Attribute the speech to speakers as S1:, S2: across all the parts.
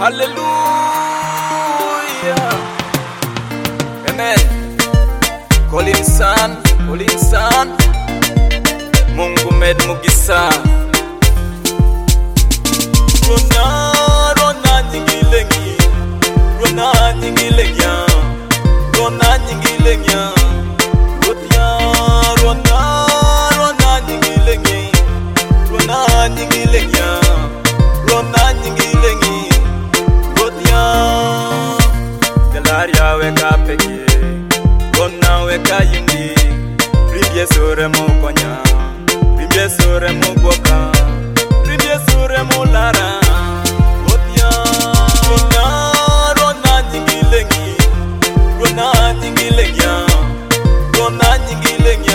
S1: Hallelujah. Amen. Colin San, Mungu med mugisa. Rona nyingilengi, Rona nyingilenya, Rona nyingilenya, Rona nyingilengi, Rona nyingilenya, Rona nyingilengi, Delaria weka peke, Rona weka yindi, Ribye sore mo konya, Ribye sore mo boka, Ribye sore mo lara. Rona nyingilengi, Rona nyingilenya, Rona nyingilenya,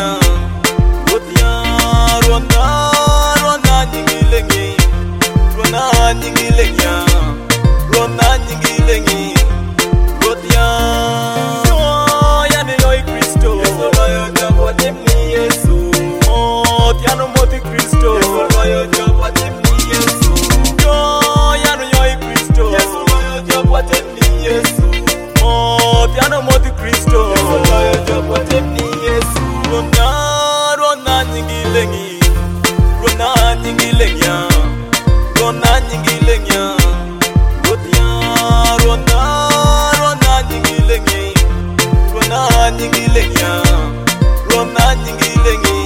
S1: Rona nyingilengi, Rona nyingilenya, Rona nyingilengi, Yani yoy Kristo, Yesu loyo japa temni Yesu, Tiano moti Kristo, Yesu loyo japa temni Yesu, Yani yoy Kristo, Yesu loyo japa temni Yesu, Tiano moti Kristo, Yesu loyo japa temni Yesu. Rona nyingilengi, Rona nyingilenya, Rona nyingilenya, Rona nyingilengi, Rona nyingilenya, Rona nyingilengi,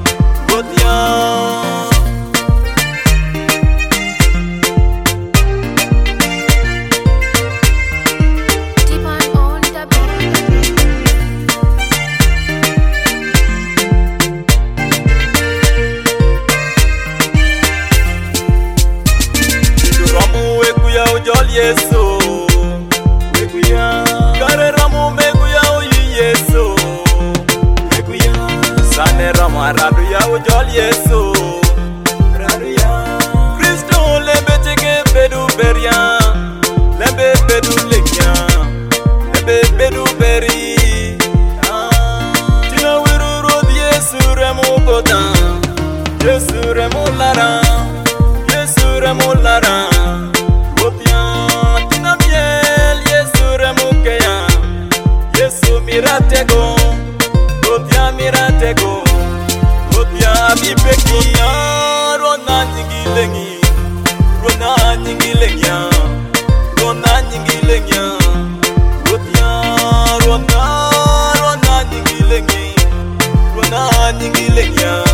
S1: Yesu, mekuya, kare ramu mekuya uyu Yesu, mekuya, sane ramu aradu ya ujol Yesu, radu ya, Kristo lembe teke bedu beria, lembe bedu lekya, lembe bedu beri, tina wiru rod Yesu remu kota, Yesu remu lara, Yesu remu lara. Miratego, Gopia bibeki, Rona nyingilengi, Rona nyingilenya, Rona nyingilenya, Rona nyingilengi, Rona nyingilenya.